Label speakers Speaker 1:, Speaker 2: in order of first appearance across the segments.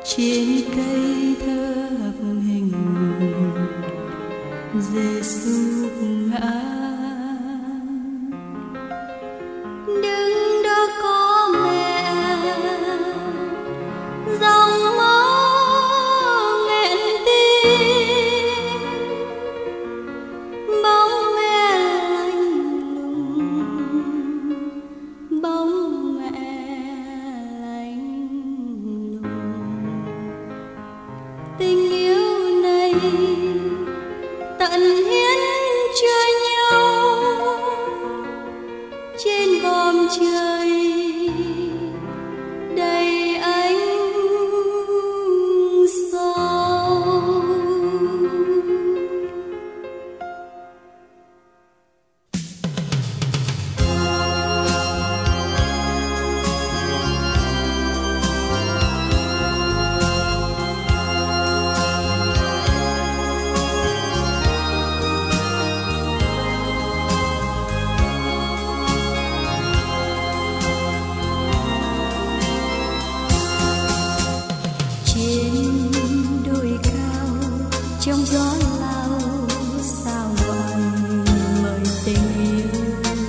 Speaker 1: trên cây thập hình Giêsu ngã. Đứng đó có mẹ, dòng máu nghẹn tim, bóng mẹ lạnh lùng, bóng mẹ lạnh lùng. Tình yêu này tận hiến cho nhau trên vòm trời đầy ánh sao. Trong gió lao sao gọi mời tình yêu.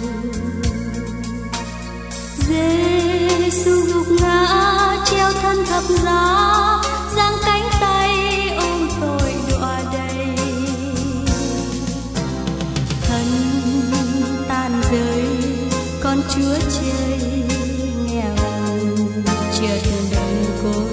Speaker 1: Giêsu gục ngã treo thân thập giá, giang cánh tay ôm tội đọa đầy. Thân tan rơi con Chúa trời nghèo chợt đơn côi.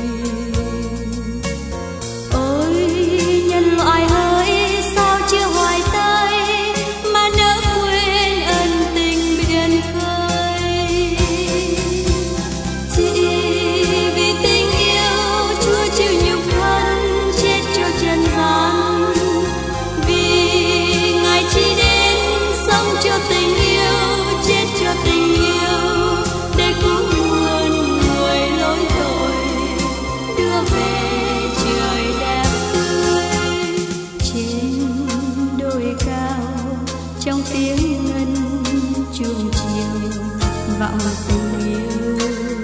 Speaker 1: Trong tiếng ngân chuông chiều vọng tình yêu.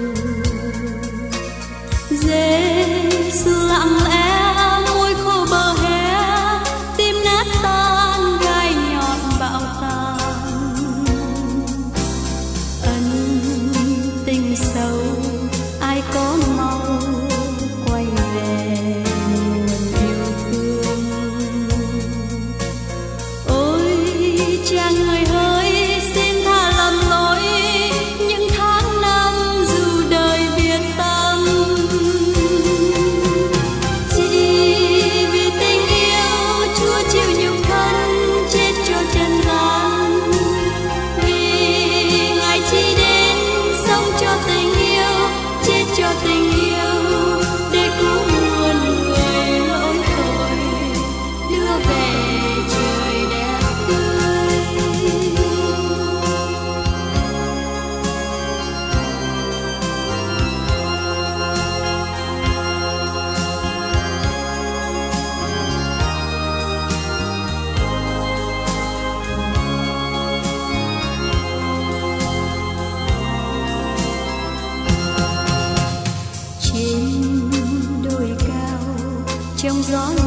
Speaker 1: Giêsu lặng lẽ môi khô bờ hé, tim nát tan gai nhọn bạo tàn. Ân tình sâu ai có mau quay về nguồn yêu thương. Cha người hỡi xin tha lầm lỗi những tháng năm dù đời biệt tâm. Chỉ vì tình yêu Chúa chịu nhục thân chết cho trần gian. Vì Ngài chỉ đến sống cho tình yêu, chết cho tình yêu để cứu muôn người lỗi tội, đưa về trời đẹp tươi. Trên đồi cao trong gió